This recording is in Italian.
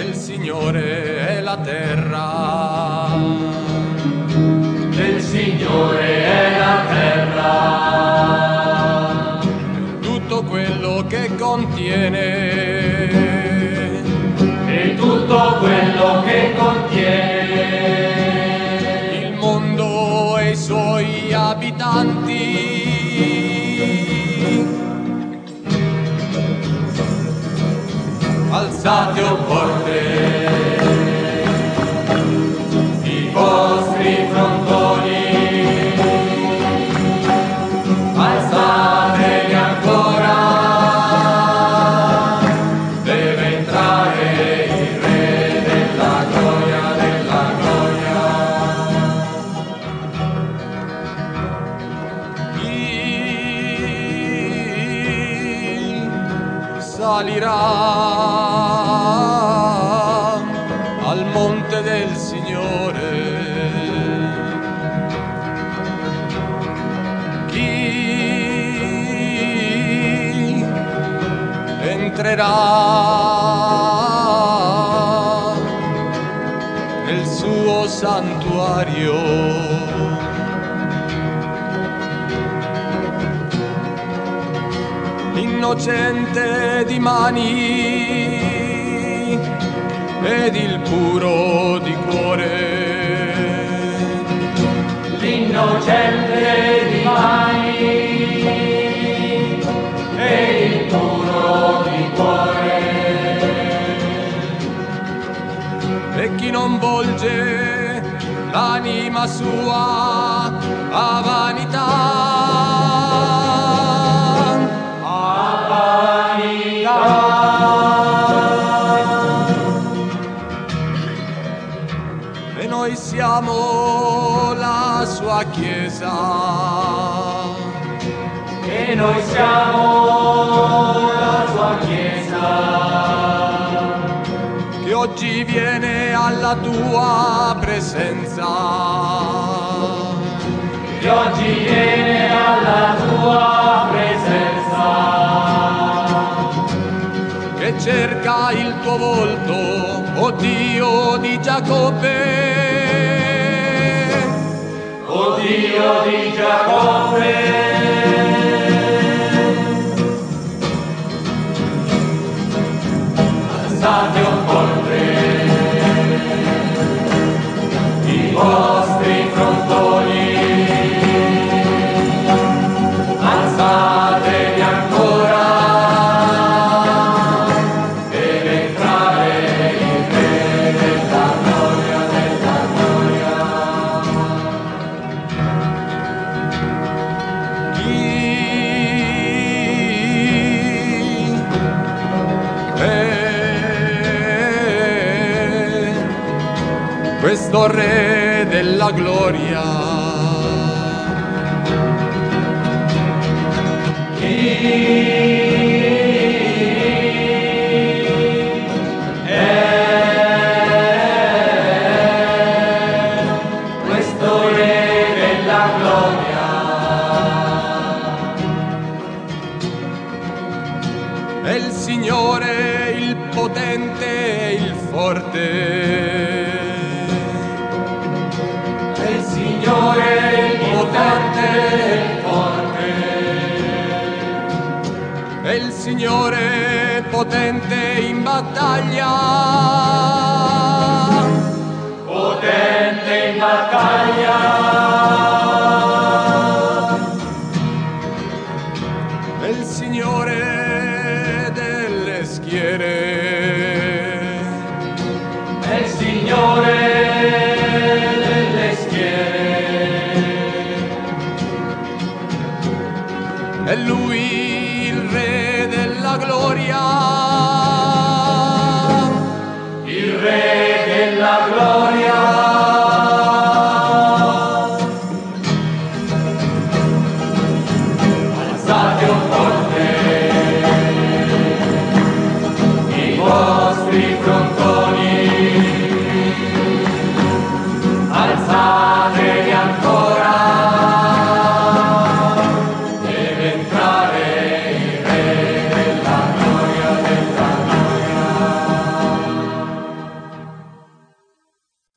del Signore è la terra, del Signore è la terra, tutto quello che contiene, e tutto quello che contiene, il mondo e i suoi abitanti. Alzate o porte i vostri frontoni, alzateli ancora, deve entrare il Re della gloria, della gloria. Chi salirà al monte del Signore? Chi entrerà nel suo santuario? Innocente di mani ed il puro di cuore, l'innocente di mani e il puro di cuore, e chi non volge l'anima sua a vanità. E noi siamo la sua Chiesa, e noi siamo la sua Chiesa, che oggi viene alla tua presenza, che oggi viene alla tua presenza, che cerca il tuo volto, o Dio di Giacobbe, o Dio di Giacobbe. Alzate o porte i vostri frontoni, alzatevi ancora, deve entrare il Re della gloria, della gloria. Chi è questo Re della gloria? Questo Re della gloria, È il Signore, il potente e il forte, è il Signore il potente e il forte, è il Signore potente in battaglia, potente in battaglia, è il Signore delle schiere, è il Signore delle schiere, è Lui il Re della gloria.